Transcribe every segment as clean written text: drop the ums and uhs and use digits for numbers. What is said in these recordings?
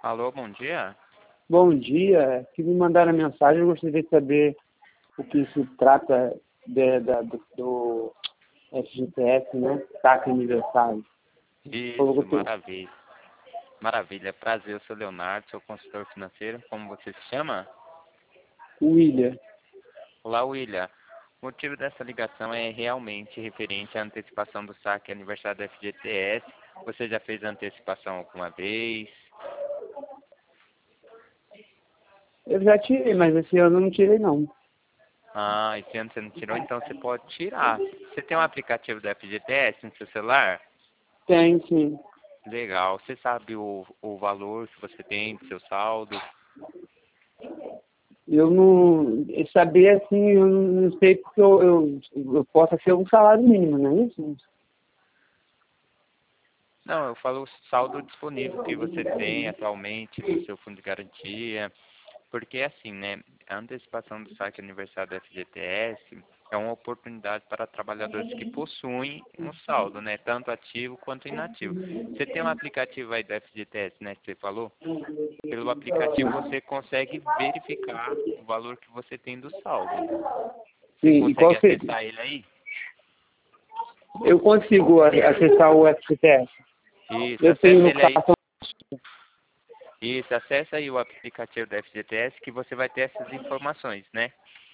Alô, bom dia. Bom dia, que me mandaram mensagem, eu gostaria de saber o que se trata do FGTS, né? Saque aniversário. Isso, maravilha. Maravilha, prazer, eu sou Leonardo, sou consultor financeiro. Como você se chama? William. Olá, William. O motivo dessa ligação é realmente referente à antecipação do saque aniversário do FGTS. Você já fez a antecipação alguma vez? Eu já tirei, mas esse ano eu não tirei não. Ah, esse ano você não tirou, então você pode tirar. Você tem um aplicativo do FGTS no seu celular? Tem, sim. Legal. Você sabe o valor que você tem do seu saldo? Eu não saber assim, eu não sei porque eu posso ser um salário mínimo, não é isso? Não, eu falo o saldo disponível que você tem atualmente no seu fundo de garantia. Porque assim, né, a antecipação do saque aniversário do FGTS é uma oportunidade para trabalhadores que possuem um saldo, né, tanto ativo quanto inativo. Você tem um aplicativo aí do FGTS, né, que você falou? Pelo aplicativo você consegue verificar o valor que você tem do saldo. Você Sim, e consegue qual seria? acessar ele aí? Eu consigo acessar o FGTS. Isso, Eu tenho acessa no ele aí. cartão. Isso, acessa aí o aplicativo do FGTS que você vai ter essas informações, né?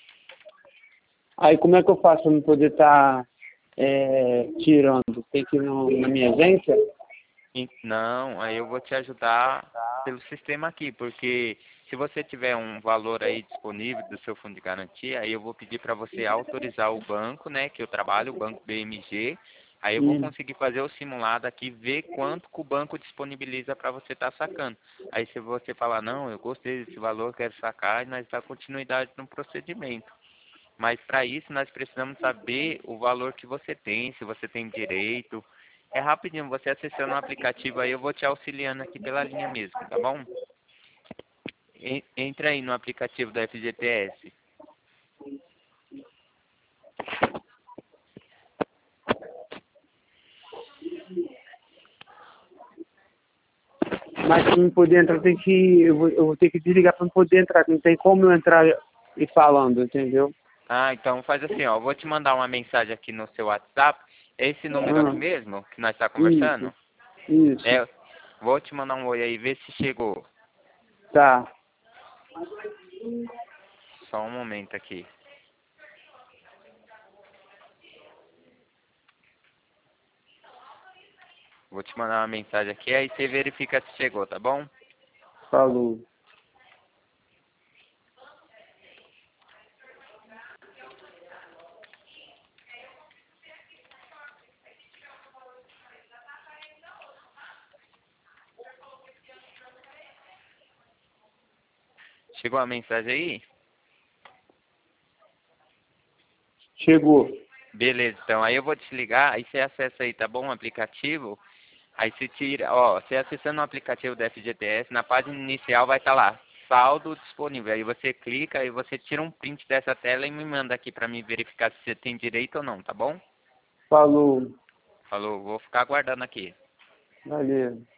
Aí como é que eu faço para não poder estar tirando? Tem que ir na minha agência? Não, aí eu vou te ajudar pelo sistema aqui, porque se você tiver um valor aí disponível do seu fundo de garantia, aí eu vou pedir para você autorizar o banco, né, que eu trabalho, o banco BMG, aí eu vou conseguir fazer o simulado aqui, ver quanto que o banco disponibiliza para você estar sacando. Aí se você falar, não, eu gostei desse valor, quero sacar, e nós dá continuidade no procedimento. Mas para isso nós precisamos saber o valor que você tem, se você tem direito. É rapidinho, você acessando o aplicativo aí, eu vou te auxiliando aqui pela linha mesmo, tá bom? Entra aí no aplicativo da FGTS. Mas para não poder entrar, eu vou ter que desligar para não poder entrar. Não tem como eu entrar e falando, entendeu? Ah, então faz assim, ó, eu vou te mandar uma mensagem aqui no seu WhatsApp. É esse número aqui mesmo que nós está Isso, conversando? isso. É, vou te mandar um oi aí, ver se chegou. Tá. Só um momento aqui. Vou te mandar uma mensagem aqui, aí você verifica se chegou, tá bom? Falou. Chegou a mensagem aí? Chegou. Beleza, então aí eu vou te ligar, aí você acessa aí, tá bom? O aplicativo. Aí você tira, ó, você acessando o aplicativo da FGTS, na página inicial vai estar lá, saldo disponível. Aí você clica, aí você tira um print dessa tela e me manda aqui pra mim verificar se você tem direito ou não, tá bom? Falou. Falou, vou ficar aguardando aqui. Valeu.